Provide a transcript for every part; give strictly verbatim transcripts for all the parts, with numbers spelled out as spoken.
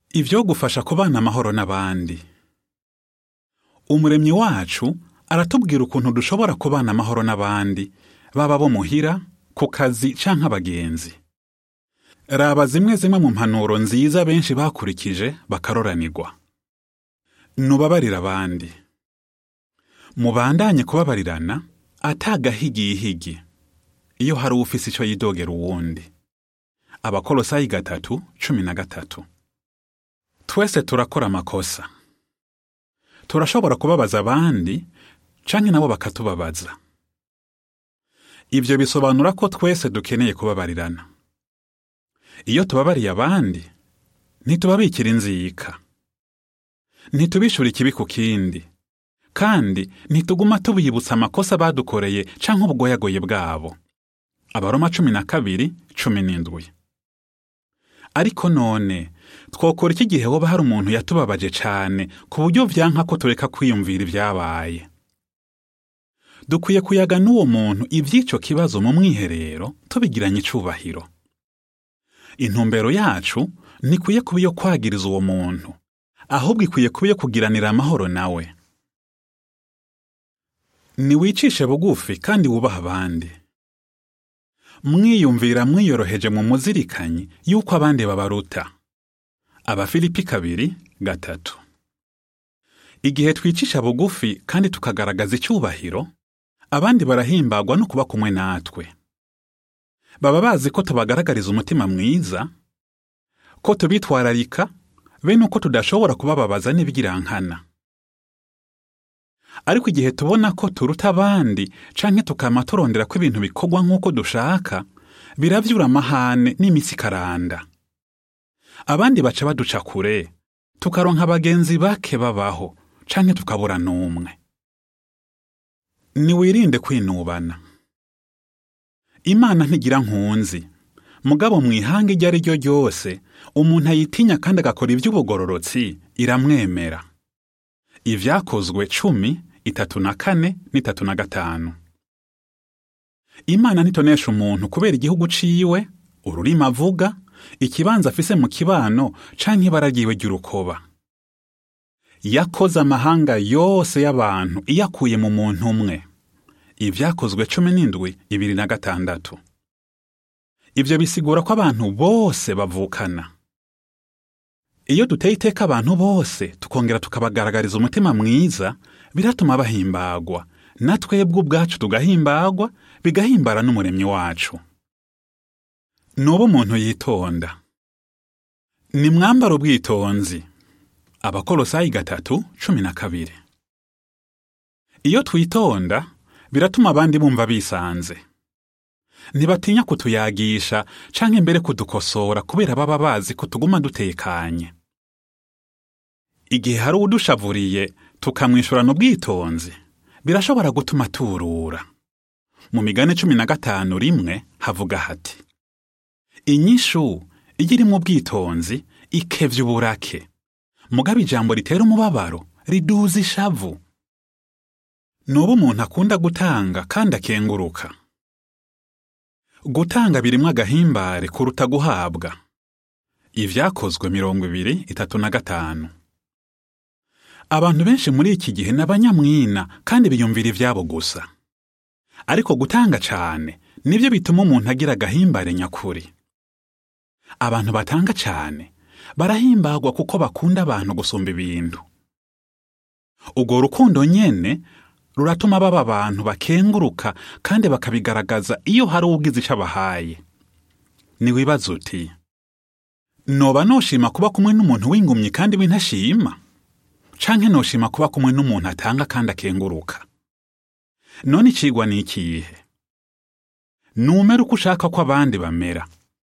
Ivyo gufasha kubana amahoro n'abandi. Umuremyi wacu aratubwira ukuntu dushobora kubana amahoro n'abandi, baba bo muhira, ku kazi canke abagenzi. Raba zimwe zimwe mu mpanuro nziza benshi bakurikije bakaroranirwa. Nubabarira abandi. Mubandanye kubabarirana atagahigihigi. Iyo hari ufise ico yidogera uwundi. Abakolosayi gatatu cumi na gatatu. Twese turakora amakosa. Turashobora kubabaza abandi canke nabo bakatubabaza. Ivyo bisobanura ko twese dukeneye kubabarirana. Iyo tubabariye abandi, ntitubabikira inzika. Ntitubishura ikibi ku kindi. Kandi ntituguma tubibutsa amakosa badukoreye canke ubwoyagoye bwabo. Abaroma cumi na kabiri cumi n'indwi. Ariko none twokora iki gihe hoba hari umuntu yatubabaje cane ku buryo vyanka ko tureka kwiyumvira ivyabaye. Dukwiye kuyaga n'uwo muntu ivy'ico kibazo mu mwiherero tubigiranye icubahiro. Intumbero yacu nikwiye kuba iyo kwagiriza uwo muntu, ahubwo ikwiye kuba iyo kugiranira amahoro nawe. Niwicishe bugufi kandi wubaha abandi. Mwiyumvira mwiyoroheje mu muzirikanyi yuko abandi babaruta. Abafilipi kabiri gatatu. Igihe twicisha bugufi kandi tukagaragaza icyubahiro, abandi barahimbagwa no kuba kumwe natwe. Baba bazi ko tubagaragariza umutima mwiza, ko tubitwararika, be nuko tudashobora kubababaza n'ibigirankana. Ariko igihe tubona ko turuta abandi canke tukama turondera ko ibintu bikorwa nk'uko dushaka, biravyura amahane n'imitsi karanda. Abandi baca baduca kure, tukaronka abagenzi bake babaho canke tukabura n'umwe. Niwirinde kwinubana. Imana ntigira nkunzi, mugabo mwihanga iryo ari ryo ryose, umuntu ayitinya kandi agakora ivy'ubugororotsi iramwemera. Ivyakozwe cumi itatu na kane n'itatu na gatanu. Imana ntitonesha umuntu kubera igihugu ciwe, ururimi avuga, ikibanza afise mu kibano canke ibara ryiwe ry'urukoba. Yakoze amahanga yose y'abantu iyakuye mu muntu umwe. Ivyakozwe cumi n'indwi ibiri na gatandatu. Ivyo bisigura ko abantu bose bavukana. Iyo duteye iteka abantu bose tukongera tukabagaragariza umutima mwiza, biratuma bahimbagwa, natwebwe ubwacu tugahimbagwa, bigahimbara n'umuremyi wacu. Nubu umuntu yitonda. Ni mwambaro ubwitonzi. Abakolosayi gatatu cumi na kabiri. Iyo twitonda, biratuma abandi bumva bisanze. Ntibatinya kutuyagisha canke mbere kudukosora kubera baba bazi ko tuguma dutekanye. Igihe hari udushavuriye tukamwishurana ubwitonzi, birashobora gutuma turura. Mu migani cumi na gatanu rimwe havuga hati: inyishu igirimwo ubwitonzi ikevya uburake, mugabo ijambo ritera umubabaro riduza ishavu. Nubu umuntu akunda gutanga kandi akenguruka. Gutanga birimwo agahimbare kuruta guhabwa. Ivyakozwe mirongo ibiri itatu na gatanu. Abantu benshi muri iki gihe n'abanyamwina kandi biyumvira ivyabo gusa. Ariko gutanga cane nivyo bituma umuntu agira agahimbare nyakuri. Abantu batanga cane barahimbagwa kuko bakunda abantu gusumba ibintu. Ugo rukundo nyene ruratuma baba abantu bakenguruka kandi bakabigaragaza iyo hari ugize ico abahaye. Niwibaza uti: noba noshima kuba kumwe n'umuntu w'ingumyi kandi w'intashima? Canke noshima kuba kumwe n'umuntu atanga kandi akenguruka? None icigwa ni ikihe? Numera uko ushaka ko abandi bamera.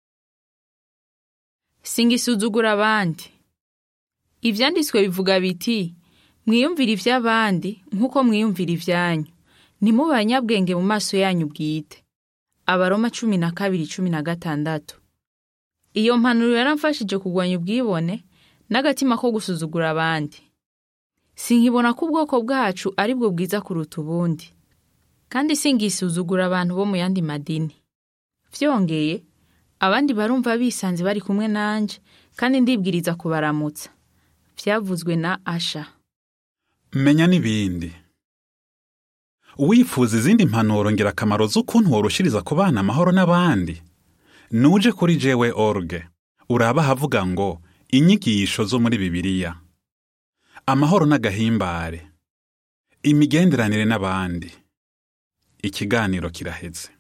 Singisuzugura abandi. Ivyanditswe bivuga biti: mwiyumvira ivy'abandi nkuko mwiyumvira ivyanyu, ntimuba abanyabwenge mu maso yanyu bwite. Abaroma cumi na kabiri cumi na gatandatu. Iyo mpanuro yaramfashije kugwanya ubwibone n'agatima ko gusuzugura abandi. Sinkibona ko ubwoko bwacu ari bwo bwiza kuruta ubundi, kandi singisuzugura abantu bo mu yandi madini. Vyongeye, abandi barumva bisanze bari kumwe nanje kandi ndibwiriza kubaramutsa. Vyavuzwe na Asha. Menya n'ibindi. Wifuza izindi mpanuro ngirakamaro z'ukuntu worushiriza ku bana amahoro n'abandi? Nuje kuri jewe org. Uraba havuga ngo inyigisho zo muri Bibiliya. Amahoro n'agahimbare. Imigenderanire n'abandi. Ikiganiro kiraheze.